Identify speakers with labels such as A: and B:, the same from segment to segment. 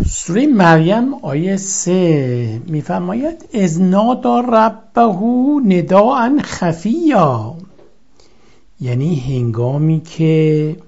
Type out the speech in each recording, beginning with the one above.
A: سوره مریم آیه 3 میفرماید اذ نادی ربه نداء خفیا، یعنی هنگامی که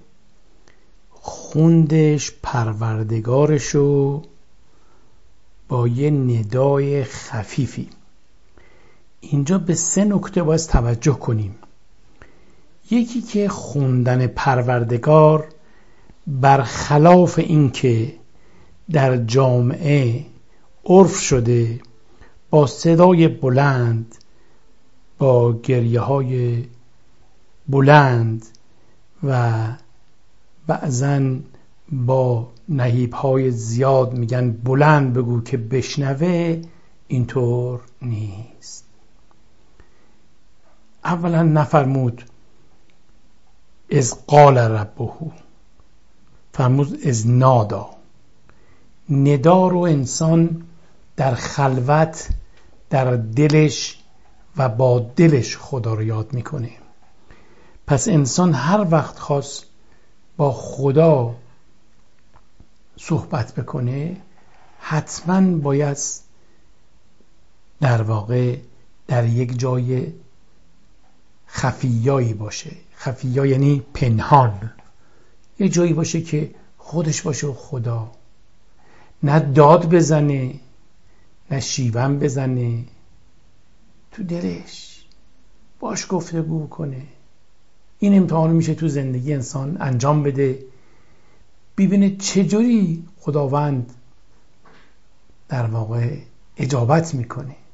A: خوندش پروردگارشو با یه ندای خفیفی. اینجا به 3 نکته باید توجه کنیم. یکی که خوندن پروردگار برخلاف این که در جامعه عرف شده با صدای بلند، با گریه های بلند و بعضاً با نهیب های زیاد میگن بلند بگو که بشنوه، اینطور نیست. اولا نفرمود اذ قال ربه، فرمود اذ نادا. ندا رو انسان در خلوت در دلش و با دلش خدا رو یاد میکنه. پس انسان هر وقت خواست با خدا صحبت بکنه حتما باید در واقع در یک جای خفیایی باشه. خفیا یعنی پنهان، یه جایی باشه که خودش باشه و خدا، نه داد بزنه نه شیون بزنه، تو دلش باش گفتگو کنه. این امتحان میشه تو زندگی انسان انجام بده، ببینه چجوری خداوند در واقع اجابت میکنه.